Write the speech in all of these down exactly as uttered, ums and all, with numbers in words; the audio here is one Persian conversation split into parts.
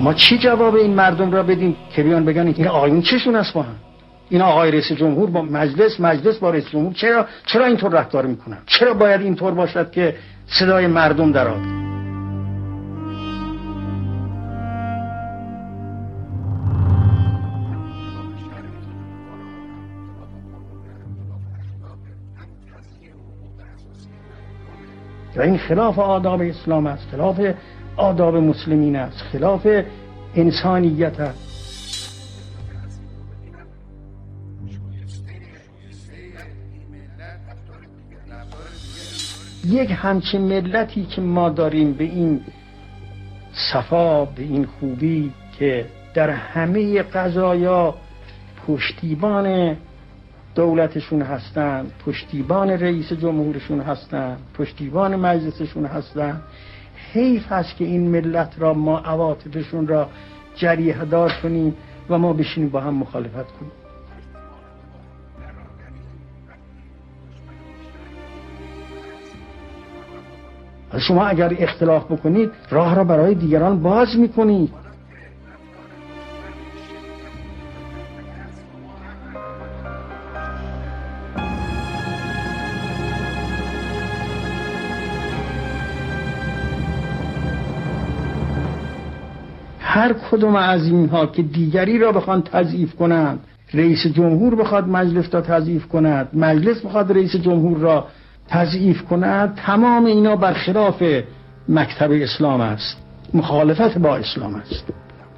ما چی جواب این مردم را بدیم که بیان بگن این آقایون چشون است با هم؟ این آقای رئیس جمهور با مجلس، مجلس با رئیس جمهور چرا چرا اینطور رفتار میکنن؟ چرا باید اینطور باشد که صدای مردم درآید؟ و این خلاف آداب اسلام است، خلاف آداب مسلمین است، خلاف انسانیت است. یک همچین ملتی که ما داریم به این صفا، به این خوبی که در همه قضایا پشتیبان دولتشون هستن، پشتیبان رئیس جمهورشون هستن، پشتیبان مجلسشون هستن، حیف هست که این ملت را ما عواطفشون را جریحه دار کنیم و ما بشینیم با هم مخالفت کنیم. شما اگر اختلاف بکنید راه را برای دیگران باز میکنید. هر کدوم از اینها که دیگری را بخوان تضعیف کنند، رئیس جمهور بخواد مجلس را تضعیف کند، مجلس بخواد رئیس جمهور را تضعیف کند، تمام اینا برخلاف مکتب اسلام است، مخالفت با اسلام است.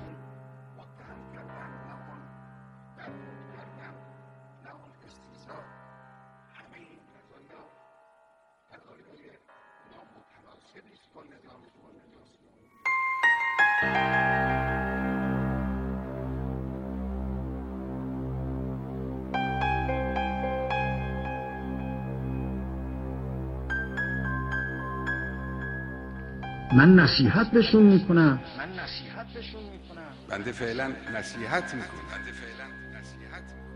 من نصیحت بهشون میکنم. من نصیحت بهشون میکنم. بنده فعلا نصیحت میکنم. بنده فعلا نصیحت